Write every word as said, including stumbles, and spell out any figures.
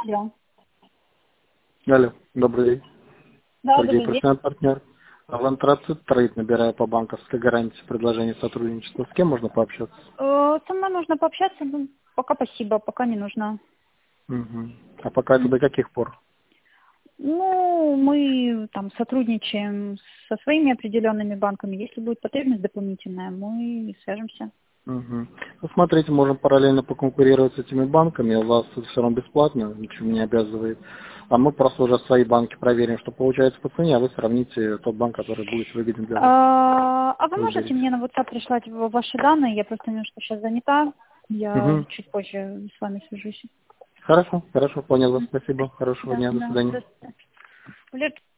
Алло. Алло, добрый день. Да, Сергей, добрый день. профессиональный партнер. Авантрацит трейд, набирая по банковской гарантии предложение сотрудничества. С кем можно пообщаться? Э, Со мной нужно пообщаться, ну, пока спасибо, пока не нужно. Мгм. А пока это М. до каких пор? Ну, мы там сотрудничаем со своими определенными банками. Если будет потребность дополнительная, мы свяжемся. Мгм. Ну, смотрите, можем параллельно поконкурировать с этими банками. У вас это все равно бесплатно, ничего не обязывает. А мы просто уже свои банки проверим, что получается по цене, а вы сравните тот банк, который будет выгоден для вас. А, а вы можете Выберите. мне на WhatsApp прислать в- ваши данные? Я просто немножко сейчас занята. Я Мгм. чуть позже с вами свяжусь. Хорошо, хорошо, понял вас. М. Спасибо. Хорошего Да, дня, до да, свидания. до свидания.